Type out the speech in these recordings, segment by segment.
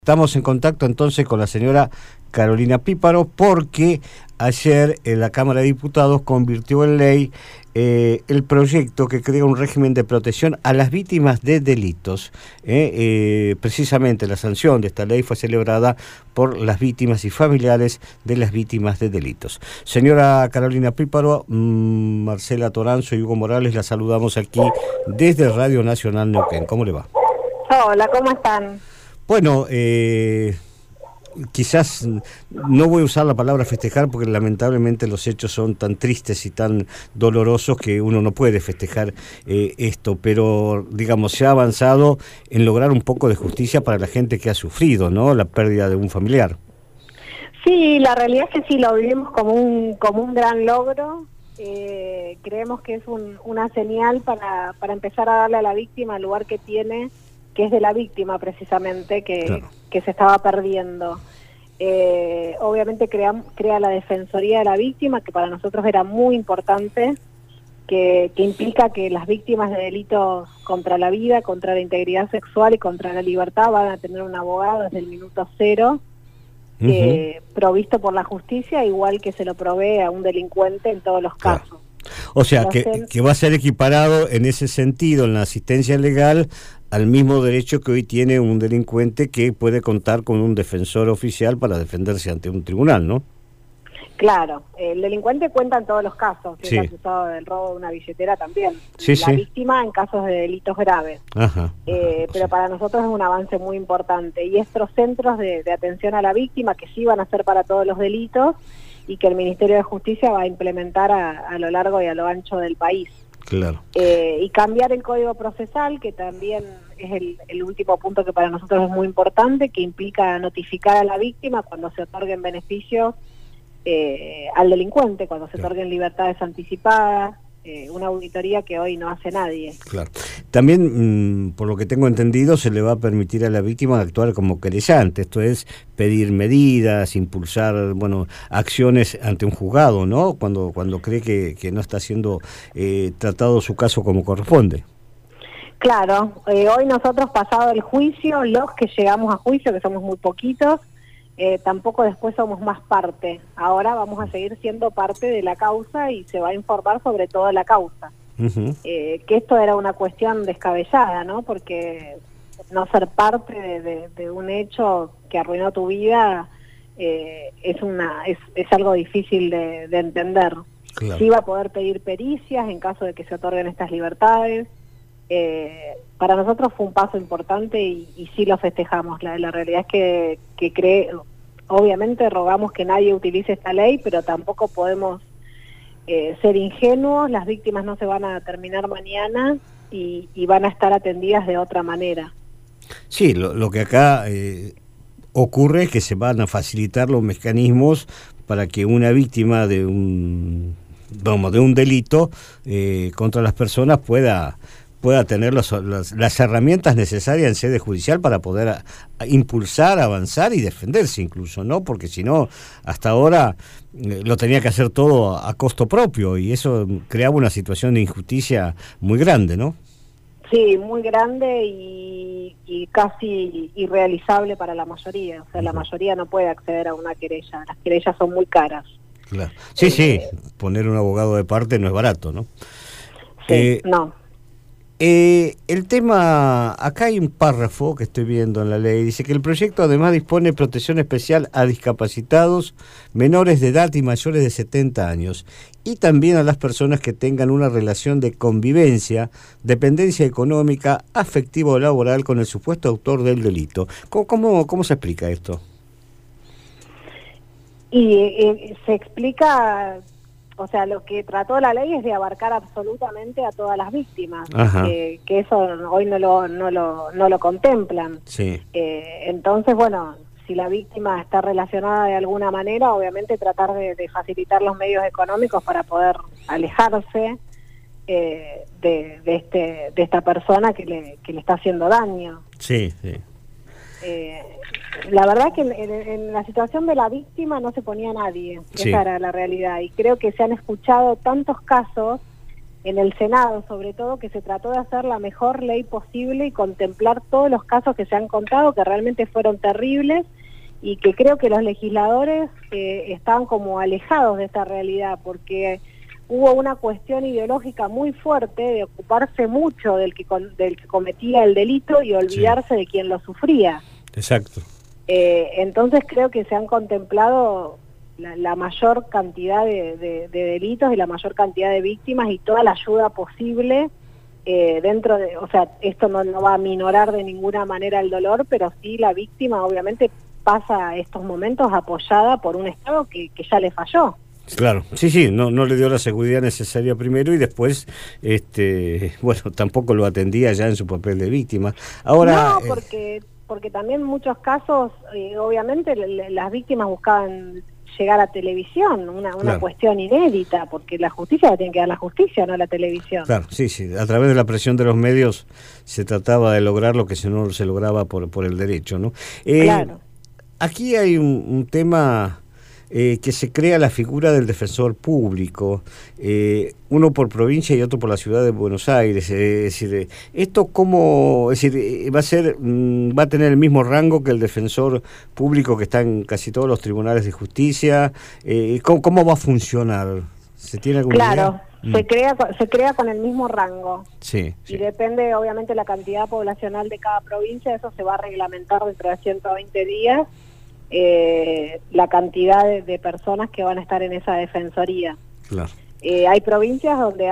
Estamos en contacto entonces con la señora Carolina Píparo porque ayer la Cámara de Diputados convirtió en ley el proyecto que crea un régimen de protección a las víctimas de delitos. Precisamente la sanción de esta ley fue celebrada por las víctimas y familiares de las víctimas de delitos. Señora Carolina Píparo, Marcela Toranzo y Hugo Morales, la saludamos aquí desde Radio Nacional Neuquén. ¿Cómo le va? Hola, ¿cómo están? Bueno, quizás no voy a usar la palabra festejar porque lamentablemente los hechos son tan tristes y tan dolorosos que uno no puede festejar esto, pero digamos se ha avanzado en lograr un poco de justicia para la gente que ha sufrido, ¿no? La pérdida de un familiar. Sí, la realidad es que sí, lo vivimos como un gran logro. Creemos que es una señal para empezar a darle a la víctima el lugar que tiene, que es de la víctima precisamente, Claro. que se estaba perdiendo. Obviamente crea la Defensoría de la Víctima, que para nosotros era muy importante, que implica que las víctimas de delitos contra la vida, contra la integridad sexual y contra la libertad van a tener un abogado desde el minuto cero, provisto por la justicia, igual que se lo provee a un delincuente en todos los casos. Claro. O sea, que va a ser equiparado en ese sentido, en la asistencia legal, al mismo derecho que hoy tiene un delincuente que puede contar con un defensor oficial para defenderse ante un tribunal, ¿no? Claro, el delincuente cuenta en todos los casos, si Sí. es acusado del robo de una billetera también. Sí, la sí. víctima en casos de delitos graves. Ajá. Pero para nosotros es un avance muy importante. Y estos centros de atención a la víctima, que sí van a ser para todos los delitos, y que el Ministerio de Justicia va a implementar a lo largo y a lo ancho del país. Claro. Y cambiar el Código Procesal, que también es el último punto que para nosotros es muy importante, que implica notificar a la víctima cuando se otorguen beneficios al delincuente, cuando se otorguen libertades anticipadas, una auditoría que hoy no hace nadie. Claro. También, por lo que tengo entendido, se le va a permitir a la víctima actuar como querellante, esto es, pedir medidas, impulsar, bueno, acciones ante un juzgado, ¿no? Cuando cree que no está siendo tratado su caso como corresponde. Claro, hoy nosotros, pasado el juicio, los que llegamos a juicio, que somos muy poquitos, tampoco después somos más parte. Ahora vamos a seguir siendo parte de la causa y se va a informar sobre toda la causa. Que esto era una cuestión descabellada, ¿no? Porque no ser parte de un hecho que arruinó tu vida es algo difícil de entender. Claro. Sí va a poder pedir pericias en caso de que se otorguen estas libertades. Para nosotros fue un paso importante y sí lo festejamos. La realidad es que obviamente rogamos que nadie utilice esta ley, pero tampoco podemos ser ingenuos. Las víctimas no se van a terminar mañana y van a estar atendidas de otra manera. Sí, lo que acá ocurre es que se van a facilitar los mecanismos para que una víctima de un delito contra las personas pueda tener las herramientas necesarias en sede judicial para poder impulsar, avanzar y defenderse incluso, ¿no? Porque si no, hasta ahora lo tenía que hacer todo a costo propio y eso creaba una situación de injusticia muy grande, ¿no? Sí, muy grande y casi irrealizable para la mayoría. O sea, la mayoría no puede acceder a una querella. Las querellas son muy caras. Claro. Sí, poner un abogado de parte no es barato, ¿no? Sí, no. El tema, acá hay un párrafo que estoy viendo en la ley, dice que el proyecto además dispone protección especial a discapacitados, menores de edad y mayores de 70 años, y también a las personas que tengan una relación de convivencia, dependencia económica, afectiva o laboral con el supuesto autor del delito. ¿Cómo se explica esto? Y se explica... O sea, lo que trató la ley es de abarcar absolutamente a todas las víctimas, que eso hoy no lo contemplan. Sí. Entonces, bueno, si la víctima está relacionada de alguna manera, obviamente tratar de facilitar los medios económicos para poder alejarse de esta persona que le está haciendo daño. Sí, sí. La verdad que en la situación de la víctima no se ponía nadie, Sí. esa era la realidad, y creo que se han escuchado tantos casos en el Senado, sobre todo, que se trató de hacer la mejor ley posible y contemplar todos los casos que se han contado, que realmente fueron terribles, y que creo que los legisladores estaban como alejados de esta realidad, porque hubo una cuestión ideológica muy fuerte de ocuparse mucho del que cometía el delito y olvidarse de quien lo sufría. Exacto. Entonces creo que se han contemplado la mayor cantidad de delitos y la mayor cantidad de víctimas y toda la ayuda posible dentro de, o sea, esto no va a minorar de ninguna manera el dolor, pero sí la víctima obviamente pasa estos momentos apoyada por un Estado que ya le falló. Claro, sí, no le dio la seguridad necesaria primero y después, bueno, tampoco lo atendía ya en su papel de víctima. Ahora, no, porque también en muchos casos, obviamente, las víctimas buscaban llegar a televisión, una cuestión inédita, porque la justicia la tiene que dar la justicia, no la televisión. Claro, sí, a través de la presión de los medios se trataba de lograr lo que no se lograba por el derecho, ¿no? Claro. Aquí hay un tema... que se crea la figura del defensor público, uno por provincia y otro por la ciudad de Buenos Aires. Es decir, esto cómo, es decir, va a tener el mismo rango que el defensor público que está en casi todos los tribunales de justicia. ¿Cómo va a funcionar? ¿Se tiene alguna idea? Se crea con el mismo rango. Sí. Y depende, obviamente, la cantidad poblacional de cada provincia. Eso se va a reglamentar dentro de 120 días. La cantidad de personas que van a estar en esa defensoría. Claro. Hay provincias donde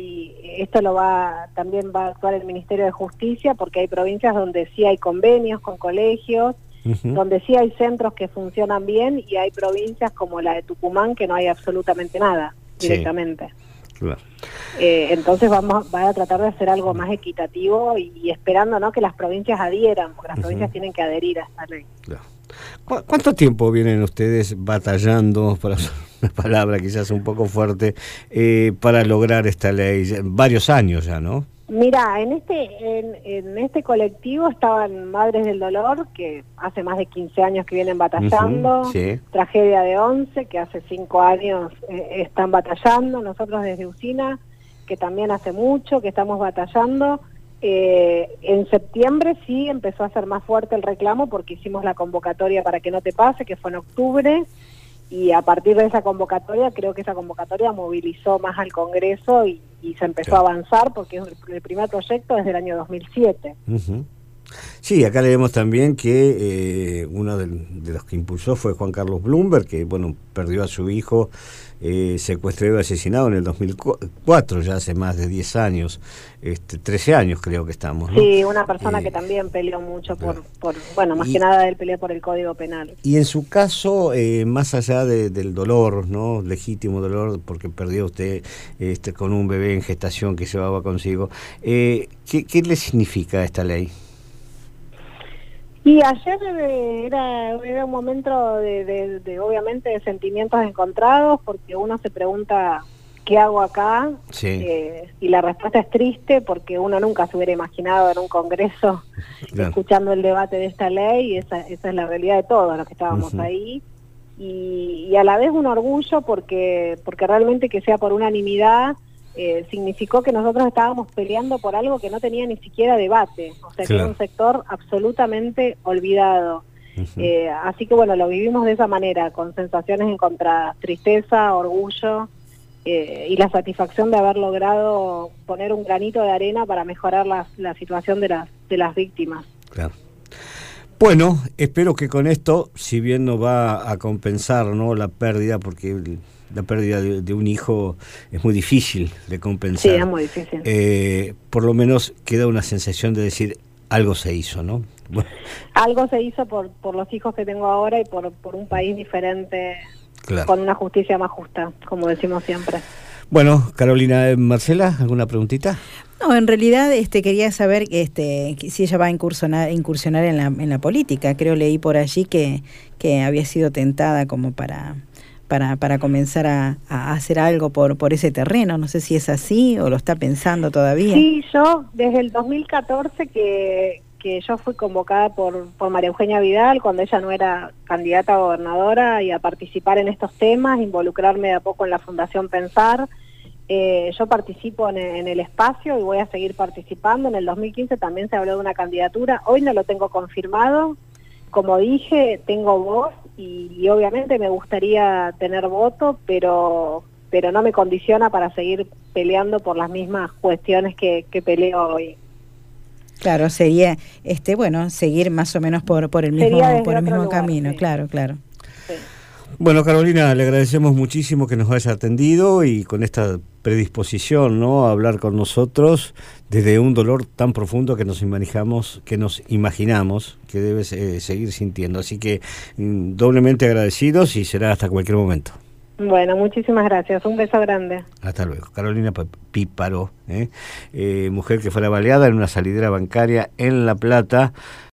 también va a actuar el Ministerio de Justicia, porque hay provincias donde sí hay convenios con colegios, donde sí hay centros que funcionan bien, y hay provincias como la de Tucumán que no hay absolutamente nada directamente. Sí. Claro. Entonces va a tratar de hacer algo más equitativo y esperando, ¿no?, que las provincias adhieran, porque las provincias tienen que adherir a esta ley. Claro. ¿Cuánto tiempo vienen ustedes batallando, para usar una palabra quizás un poco fuerte, para lograr esta ley? Varios años ya, ¿no? Mira, en este colectivo estaban Madres del Dolor, que hace más de 15 años que vienen batallando, sí. Tragedia de 11, que hace 5 años están batallando, nosotros desde Usina, que también hace mucho que estamos batallando. En septiembre sí empezó a ser más fuerte el reclamo porque hicimos la convocatoria para que no te pase, que fue en octubre, y a partir de esa convocatoria, creo que esa convocatoria movilizó más al Congreso y se empezó a avanzar, porque es el primer proyecto desde el año 2007. Sí, acá leemos también que uno de los que impulsó fue Juan Carlos Bloomberg, que bueno, perdió a su hijo secuestrado y asesinado en el 2004, ya hace más de 10 años, 13 años creo que estamos, ¿no? Sí, una persona que también peleó mucho bueno, más que nada él peleó por el Código Penal. Y en su caso, más allá del dolor, ¿no?, legítimo dolor, porque perdió usted con un bebé en gestación que llevaba consigo, ¿qué le significa esta ley? Y ayer era un momento de obviamente de sentimientos encontrados, porque uno se pregunta ¿qué hago acá? Sí. Y la respuesta es triste, porque uno nunca se hubiera imaginado en un congreso escuchando el debate de esta ley, y esa es la realidad de todos los que estábamos ahí, y a la vez un orgullo porque realmente que sea por unanimidad significó que nosotros estábamos peleando por algo que no tenía ni siquiera debate, o sea, que era un sector absolutamente olvidado. Así que bueno, lo vivimos de esa manera, con sensaciones encontradas, tristeza, orgullo, y la satisfacción de haber logrado poner un granito de arena para mejorar la situación de las víctimas. Claro. Bueno, espero que con esto, si bien no va a compensar, ¿no?, la pérdida, porque la pérdida de un hijo es muy difícil de compensar. Sí, es muy difícil. Por lo menos queda una sensación de decir, algo se hizo, ¿no? Bueno. Algo se hizo por los hijos que tengo ahora y por un país diferente, con una justicia más justa, como decimos siempre. Bueno, Carolina, Marcela, ¿alguna preguntita? No, en realidad quería saber si ella va a incursionar en la política. Creo leí por allí que había sido tentada como para comenzar a hacer algo por ese terreno. No sé si es así o lo está pensando todavía. Sí, yo desde el 2014 que yo fui convocada por María Eugenia Vidal, cuando ella no era candidata a gobernadora, y a participar en estos temas, involucrarme de a poco en la Fundación Pensar. Yo participo en el espacio y voy a seguir participando. En el 2015 también se habló de una candidatura. Hoy no lo tengo confirmado. Como dije, tengo voz y obviamente me gustaría tener voto, pero no me condiciona para seguir peleando por las mismas cuestiones que peleo hoy. Claro, sería bueno, seguir más o menos por el mismo camino, sí. Claro. Sí. Bueno, Carolina, le agradecemos muchísimo que nos haya atendido y con esta predisposición, ¿no?, a hablar con nosotros desde un dolor tan profundo que nos imaginamos que debe seguir sintiendo. Así que doblemente agradecidos y será hasta cualquier momento. Bueno, muchísimas gracias. Un beso grande. Hasta luego. Carolina Píparo, mujer que fue baleada en una salidera bancaria en La Plata.